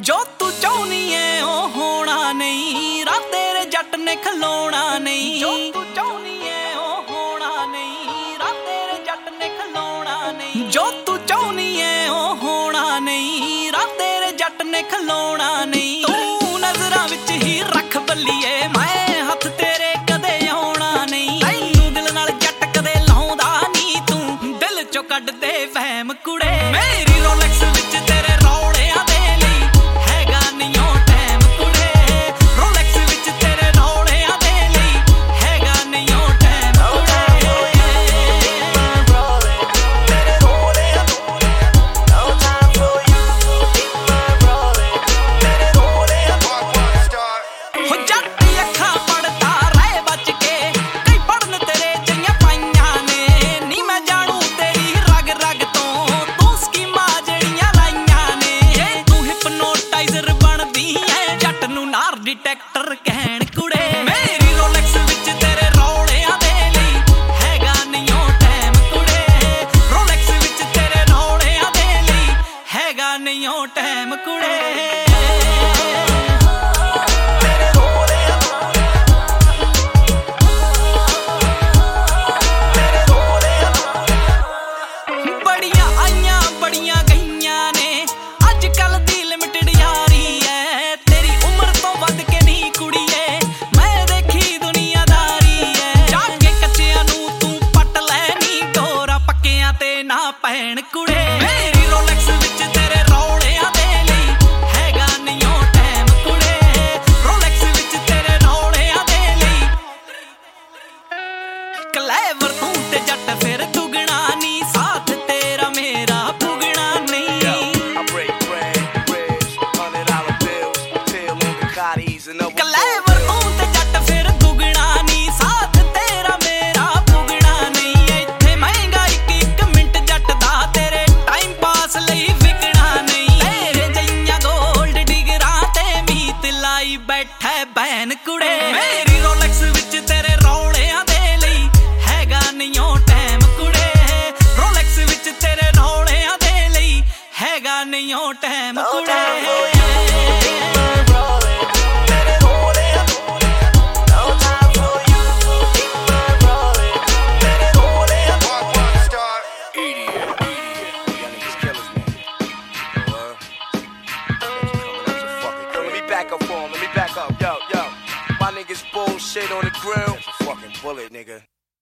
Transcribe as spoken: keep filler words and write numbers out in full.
ਜੋ ਤੂੰ ਚਾਹੁੰਦੀ ਏ ਉਹ ਹੋਣਾ ਨਹੀਂ, ਰਾਹ ਤੇਰੇ ਜੱਟ ਨੇ ਖਲੋਣਾ ਨਹੀਂ। ਜੋ ਤੂੰ ਚਾਹੁੰਦੀ ਏ ਉਹ ਹੋਣਾ ਨਹੀਂ, ਰਾਹ ਤੇਰੇ ਜੱਟ ਨੇ ਖਲੋਣਾ ਨਹੀਂ। ਜੋ ਤੂੰ ਚਾਹੁੰਦੀ ਏ ਉਹ ਹੋਣਾ ਨਹੀਂ, ਰਾਹ ਤੇਰੇ ਜੱਟ ਨੇ ਖਲੋਣਾ ਨਹੀਂ। ਤੂੰ ਨਜ਼ਰਾਂ ਵਿੱਚ ਹੀ ਰੱਖ ਬੱਲੀਏ, ਮੈਂ ਹੱਥ ਤੇਰੇ ਕਦੇ ਆਉਣਾ ਨਹੀਂ। ਤੈਨੂੰ ਦਿਲ ਨਾਲ ਜੱਟ ਕਦੇ ਲਾਉਂਦਾ ਨਹੀਂ, ਤੂੰ ਦਿਲ ਚੋਂ ਕੱਢ ਦੇ ਵਹਿਮ ਕੁੜੇ। ਮੇਰੀ ਰੋਲੈਕਸ ਵਿੱਚ ਤੇਰੇ ਰੌਲਿਆਂ ਦੇ ਡਿਟੈਕਟਰ ਕਹਿਣ ਕੁੜੇ। ਮੇਰੀ ਰੋਲੈਕਸ ਵਿੱਚ ਤੇਰੇ ਰੌਲਿਆਂ ਦੇ ਲਈ ਹੈਗਾ ਨਹੀਂ ਉਹ ਟਾਈਮ ਕੁੜੇ। ਰੋਲੈਕਸ ਵਿੱਚ ਤੇਰੇ ਰੌਲਿਆਂ ਦੇ ਲਈ ਹੈਗਾ ਨਹੀਂ ਉਹ ਟਾਈਮ ਕੁੜੇ। ਬੜੀਆਂ ਆਈਆਂ ਬੜੀਆਂ ਗਈਆਂ ਨੇ, ਅੱਜ ਕੱਲ ਦੀ ਲਿਮਿਟਡ ਯਾਰੀ ਐ। ਤੇਰੀ ਉਮਰ ਤੋਂ ਵੱਧ ਕੇ ਨਹੀਂ ਕੁੜੀਏ, ਮੈਂ ਦੇਖੀ ਦੁਨੀਆਦਾਰੀ ਐ। ਜਾ ਕੇ ਕੱਚਿਆਂ ਨੂੰ ਤੂੰ ਪੱਟ ਲੈ ਨੀ, ਡੋਰਾ ਪੱਕਿਆਂ ਤੇ ਨਾ ਪੈਣ ਕੁੜੇ। ਮੇਰੀ ਰੋਲੈਕਸ ਵਿੱਚ ਤੇਰੇ ਰੌਲਿਆਂ ਦੇ ਲਈ ਹੈਗਾ ਨਹੀਂ ਉਹ ਟਾਈਮ ਕੁੜੇ। ਰੋਲੈਕਸ ਵਿੱਚ ਤੇਰੇ ਰੌਲਿਆਂ ਦੇ ਲਈ ਕਲੇਵਰ ਤੂੰ ਤੇ ਜੱਟ ਫਿਰ ਦੁਗਣਾ ਨੀ, ਸਾਥ ਤੇਰਾ ਮੇਰਾ ਪੁਗਣਾ ਨਹੀਂ। ਕਲੇਵਰ ਤੂੰ ਤੇ ਜੱਟ ਫਿਰ ਦੁਗਣਾ ਨੀ, ਸਾਥ ਤੇਰਾ ਮੇਰਾ ਪੁਗਣਾ ਨਹੀਂ। ਇੱਥੇ ਮਹਿੰਗਾ ਇੱਕ ਇੱਕ ਮਿੰਟ ਜੱਟ ਦਾ ਤੇਰੇ ਟਾਈਮ ਪਾਸ ਲਈ ਵਿਕਣਾ ਨਹੀਂ। ਤੇਰੇ ਜਈਆਂ ਗੋਲਡ ਡਿਗਰਾਂ ਤੇ ਮੀਤ ਲਾਈ ਬੈਠਾ ਬੈਨ ਕੁੜੇ। ਮੇਰੀ ਰੋਲੈਕਸ ਵਿੱਚ ਤੇਰੇ ਰੌਲਿਆਂ ਦੇ ਲਈ ਹੈਗਾ ਨਹੀਂ ਉਹ ਟਾਈਮ ਕੁੜੇ। ਰੋਲੈਕਸ ਵਿੱਚ ਤੇਰੇ ਰੌਲਿਆਂ ਦੇ ਲਈ ਹੈਗਾ ਨਹੀਂ ਉਹ ਟਾਈਮ ਕੁੜੇ। Back up for him, let me back up, yo, yo. My niggas bullshit on the grill. That's a fucking bullet, nigga.